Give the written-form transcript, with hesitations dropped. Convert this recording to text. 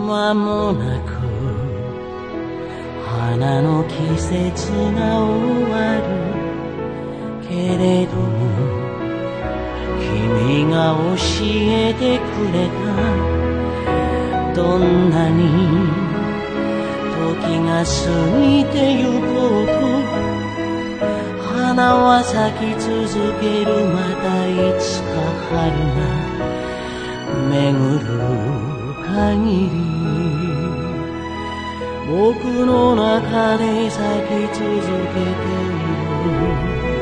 間もなく花の季節が終わるけれども、君が教えてくれた、どんなに時が過ぎてゆこうと花は咲き続ける。またいつか春が巡る限り、僕の中で咲き続けている。